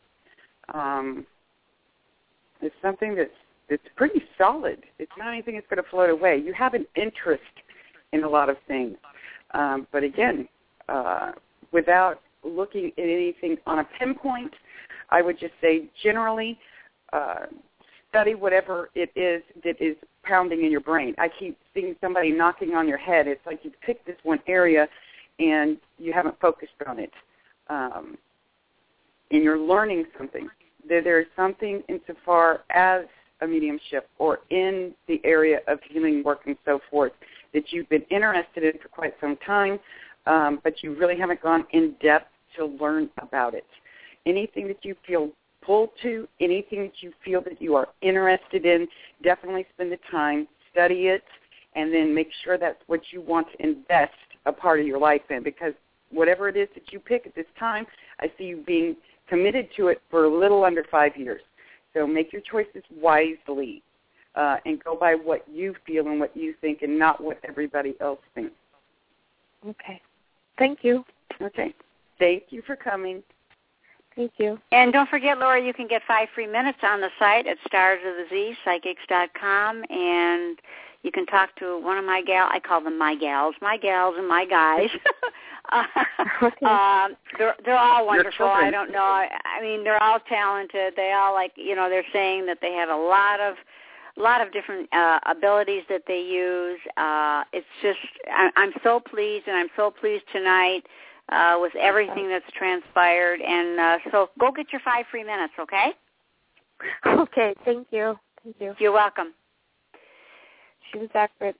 It's something that's pretty solid. It's not anything that's going to float away. You have an interest in a lot of things. But again, without looking at anything on a pinpoint, I would just say generally study whatever it is that is pounding in your brain. I keep seeing somebody knocking on your head. It's like you've picked this one area and you haven't focused on it. And you're learning something. There's something insofar as a mediumship or in the area of healing work and so forth that you've been interested in for quite some time, but you really haven't gone in depth to learn about it. Anything that you feel pulled to, anything that you feel that you are interested in, definitely spend the time, study it, and then make sure that's what you want to invest a part of your life in, because whatever it is that you pick at this time, I see you being committed to it for a little under 5 years. So make your choices wisely and go by what you feel and what you think and not what everybody else thinks. Okay. Thank you. Okay. Thank you for coming. Thank you. And don't forget, Laura, you can get 5 free minutes on the site at starsofthezpsychics.com, and you can talk to one of my gals. I call them my gals and my guys. They're all wonderful. I don't know. I mean, they're all talented. They all they're saying that they have a lot of different abilities that they use. It's just, I'm so pleased, and I'm so pleased tonight with everything that's transpired. And so go get your 5 free minutes, okay? Okay, thank you. You're welcome. She was accurate.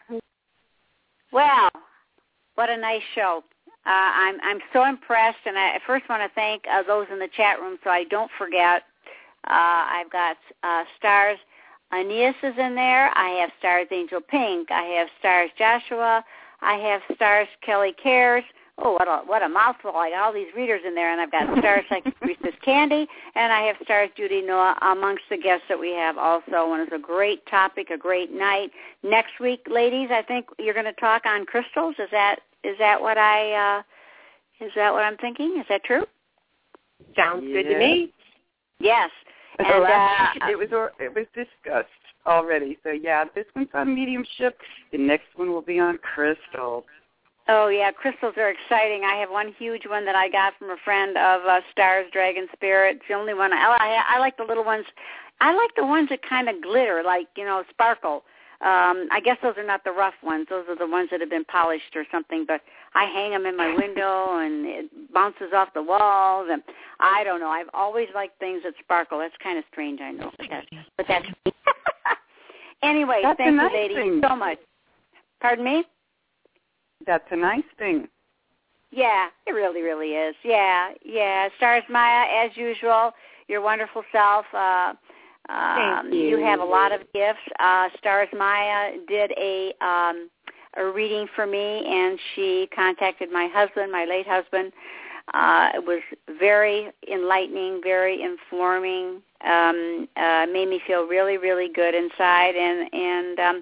Well, what a nice show. I'm so impressed, and I first want to thank those in the chat room so I don't forget. I've got Stars Aeneas is in there. I have Stars Angel Pink. I have Stars Joshua. I have Stars Kelly Cares. Oh, what a mouthful. I got all these readers in there, and I've got Stars Psychic Priestess Candy, and I have Stars Judy Noah amongst the guests that we have also. And it's a great topic, a great night. Next week, ladies, I think you're going to talk on crystals. Is that what I'm thinking? Is that true? Sounds good to me. Yes. And it was discussed already. So yeah, this one's on mediumship. The next one will be on crystals. Oh, yeah, crystals are exciting. I have one huge one that I got from a friend of Stars Dragon Spirit. It's the only one. I like the little ones. I like the ones that kind of glitter, like, sparkle. I guess those are not the rough ones. Those are the ones that have been polished or something. But I hang them in my window, and it bounces off the walls. And I don't know. I've always liked things that sparkle. That's kind of strange, I know. But that's anyway, that's thank nice you, ladies, thing. so much. Pardon me? That's a nice thing. Yeah, it really, really is. Yeah. Stars Maya, as usual, your wonderful self. Thank you. You have a lot of gifts. Stars Maya did a reading for me, and she contacted my husband, my late husband. It was very enlightening, very informing. Made me feel really, really good inside, and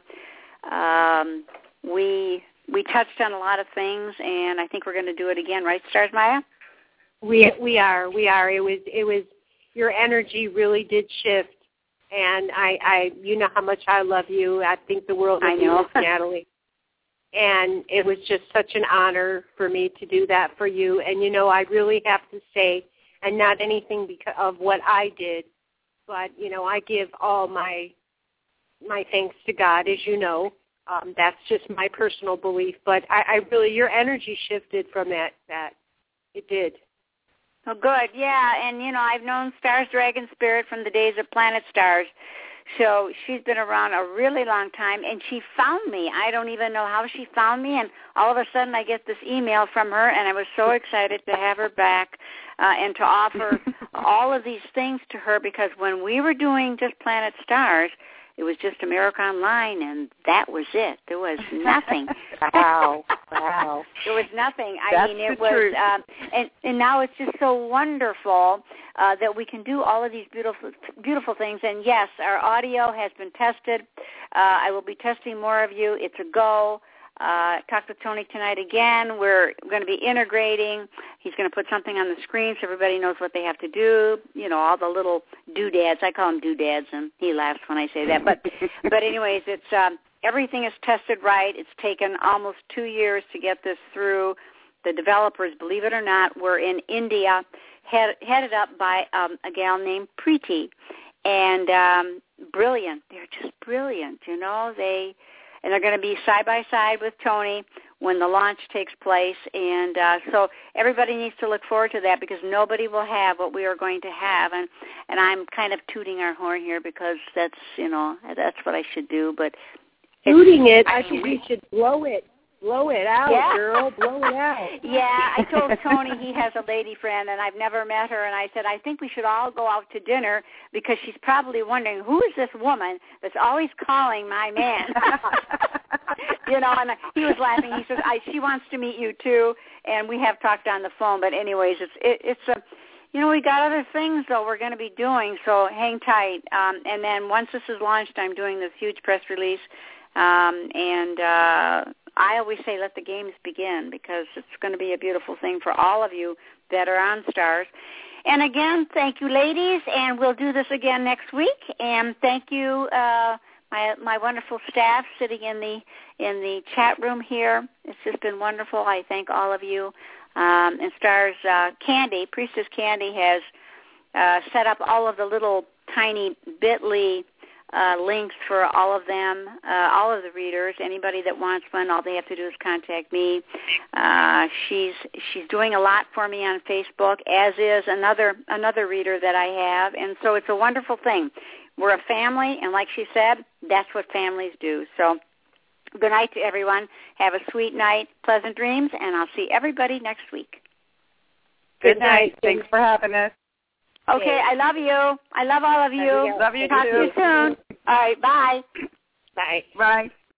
we touched on a lot of things, and I think we're going to do it again, right, Stars Maya? We are. It was your energy really did shift, and I you know how much I love you. I think the world of you, Natalie. And it was just such an honor for me to do that for you. And I really have to say, and not anything because of what I did. But, you know, I give all my thanks to God, as you know. That's just my personal belief. But I really, your energy shifted from that. It did. Oh, good. Yeah, and, you know, I've known Stars Dragon Spirit from the days of Planet Stars. So she's been around a really long time, and she found me. I don't even know how she found me, and all of a sudden I get this email from her, and I was so excited to have her back and to offer all of these things to her, because when we were doing just Planet Stars, it was just America Online, and that was it. There was nothing. Wow. There was nothing. That's it the was, truth. And now it's just so wonderful that we can do all of these beautiful things. And yes, our audio has been tested. I will be testing more of you. It's a go. Talk to Tony tonight again. We're going to be integrating. He's going to put something on the screen so everybody knows what they have to do. You know, all the little doodads. I call them doodads, and he laughs when I say that. But anyways, it's everything is tested right. It's taken almost 2 years to get this through. The developers, believe it or not, were in India, headed up by a gal named Preeti, and brilliant. They're just brilliant, you know. And they're going to be side by side with Tony when the launch takes place. And so everybody needs to look forward to that, because nobody will have what we are going to have. And I'm kind of tooting our horn here because that's what I should do. But tooting it, I think we should blow it. Blow it out, yeah. Girl. Blow it out. Yeah, I told Tony he has a lady friend, and I've never met her, and I said, I think we should all go out to dinner, because she's probably wondering, who is this woman that's always calling my man? You know, and he was laughing. He says, she wants to meet you, too, and we have talked on the phone. But anyways, it's you know, we got other things, though, we're going to be doing, so hang tight. And then once this is launched, I'm doing this huge press release, I always say let the games begin, because it's going to be a beautiful thing for all of you that are on Stars. And again, thank you, ladies, and we'll do this again next week. And thank you, my wonderful staff sitting in the chat room here. It's just been wonderful. I thank all of you. And Stars Candy, Priestess Candy, has set up all of the little tiny bit.ly links for all of them, all of the readers. Anybody that wants one, all they have to do is contact me. She's doing a lot for me on Facebook, as is another reader that I have, and so it's a wonderful thing. We're a family, and like she said, that's what families do. So good night to everyone. Have a sweet night, pleasant dreams, and I'll see everybody next week. Good night. Thanks for having us. Okay, I love you. I love all of you. Love you Talk too. to you soon. All right, bye. Bye. Bye.